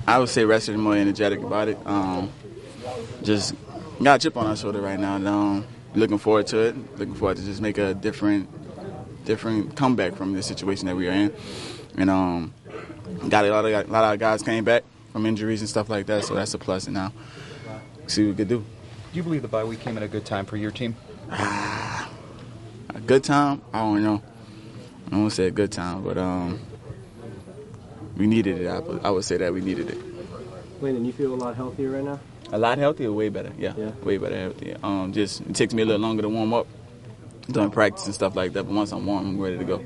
I would say rest are more energetic about it. Just got a chip on our shoulder right now. And, looking forward to it. Looking forward to just make a different comeback from the situation that we are in. And got a lot of guys came back from injuries and stuff like that, so that's a plus. And now see what we could do. Do you believe the bye week came at a good time for your team? A good time? I don't know. I won't say a good time, but we needed it. I would say that we needed it. Landon, you feel a lot healthier right now? A lot healthier, way better. Yeah. Way better, healthier. Just it takes me a little longer to warm up during practice and stuff like that. But once I'm warm, I'm ready to go.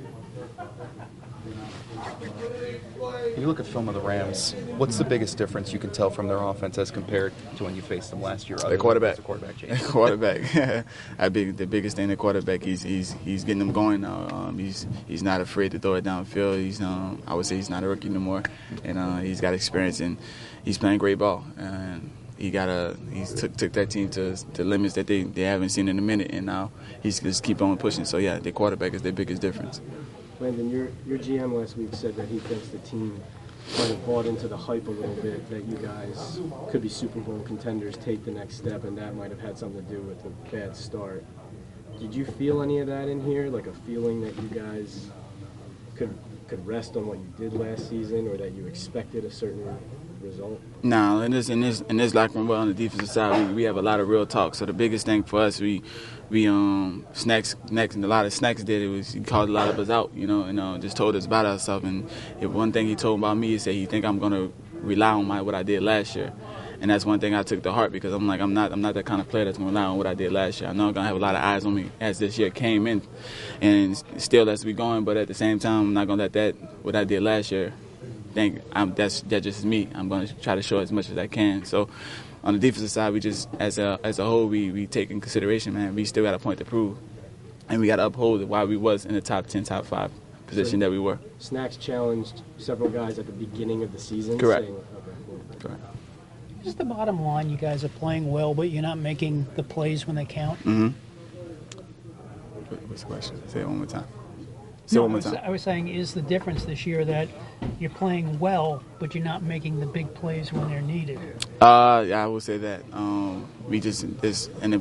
You look at film of the Rams. What's the biggest difference you can tell from their offense as compared to when you faced them last year? The quarterback. The quarterback change. Quarterback. The biggest thing. The quarterback. He's getting them going now. He's not afraid to throw it downfield. I would say he's not a rookie anymore, and he's got experience and he's playing great ball. And he took that team to limits that they haven't seen in a minute, and now he's just keep on pushing. So yeah, the quarterback is the biggest difference. Landon, your GM last week said that he thinks the team might have bought into the hype a little bit, that you guys could be Super Bowl contenders, take the next step, and that might have had something to do with the bad start. Did you feel any of that in here, like a feeling that you guys could rest on what you did last season, or that you expected a certain result? No, in this locker room, well, on the defensive side, we have a lot of real talk. So the biggest thing for us, Snacks and a lot of Snacks did, it was he called a lot of us out, and just told us about ourselves. And one thing he told about me is that he think I'm gonna rely on what I did last year, and that's one thing I took to heart, because I'm like I'm not that kind of player that's gonna rely on what I did last year. I know I'm gonna have a lot of eyes on me as this year came in, and still as we going. But at the same time, I'm not gonna let that what I did last year. That's just me. I'm gonna try to show as much as I can. So. On the defensive side, we just, as a whole, we take in consideration, man, we still got a point to prove. And we got to uphold why we was in the top 10, top 5 position that we were. Snacks challenged several guys at the beginning of the season. Correct. Saying, Correct. Just the bottom line, you guys are playing well, but you're not making the plays when they count. Mm-hmm. What's the question? Say it one more time. I was saying, is the difference this year that you're playing well, but you're not making the big plays when they're needed? Yeah, I would say that. We just in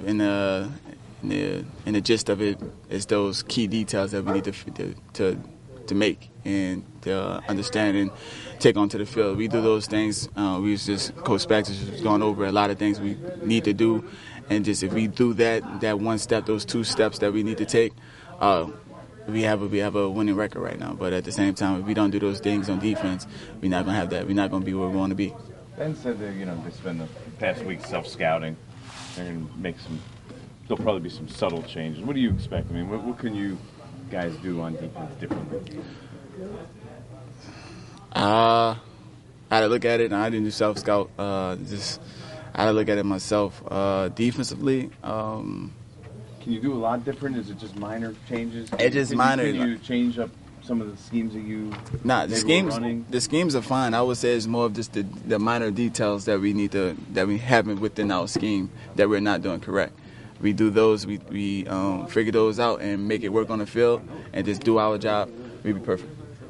the gist of it is those key details that we need to make and to understand and take onto the field. We do those things. Coach Spags was going over a lot of things we need to do, and just if we do that one step, those 2 steps that we need to take. We have a winning record right now, but at the same time, if we don't do those things on defense, we're not gonna have that. We're not gonna be where we want to be. Ben said that they spend the past week self-scouting. They're gonna there'll probably be some subtle changes. What do you expect? I mean, what can you guys do on defense differently? I had to look at it, and I didn't do self-scout. I had to look at it myself. Defensively. Can you do a lot different? Is it just minor changes? It's just minor. Can you change up some of the schemes that you running? The schemes are fine. I would say it's more of just the minor details that we haven't within our scheme that we're not doing correct. We do those. We figure those out and make it work on the field and just do our job. We'll be perfect.